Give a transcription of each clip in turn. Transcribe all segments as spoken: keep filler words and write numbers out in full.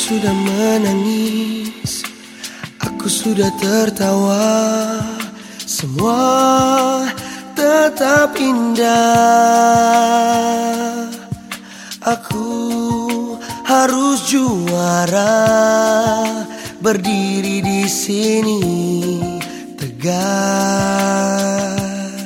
sudah menangis, aku sudah tertawa, semua tetap indah. Aku harus juara, berdiri di sini tegak.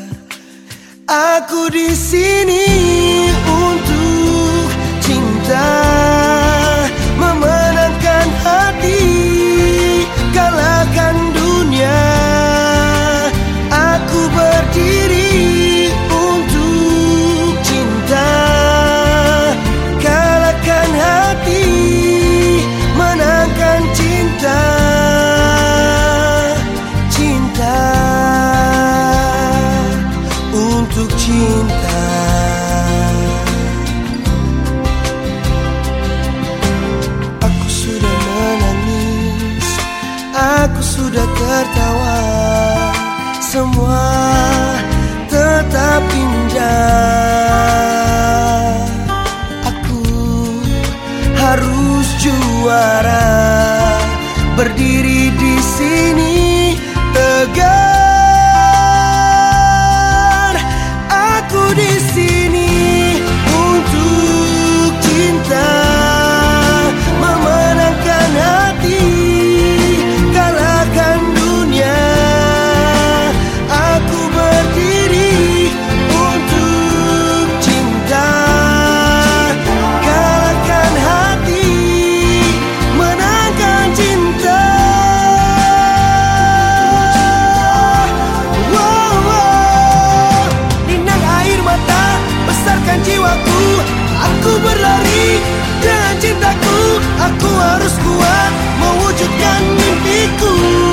Aku di sini untuk cinta, memenangkan hati, kalahkan dunia. Aku berdiri untuk cinta, kalahkan hati, menangkan cinta. Cinta untuk cinta. Aku sudah menangis, aku sudah tertawa, semua tetap indah. Aku harus juara, berdiri di sini tegak. Aku di sini untuk cinta, memenangkan hati, kalahkan dunia. Aku berdiri untuk cinta, kalahkan hati, menangkan cinta. Wow, wow. Ninang air mata, besarkan jiwaku. Aku berlari dengan cintaku, aku harus kuat mewujudkan mimpiku.